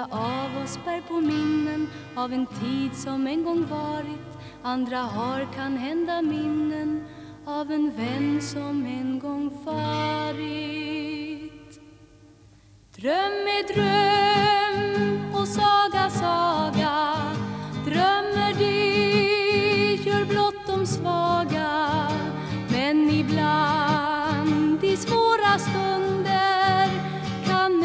Några av oss bär på minnen av en tid som en gång varit. Andra har kan hända minnen av en vän som en gång farit. Dröm är dröm och saga saga. Drömmer det gör blott de svaga.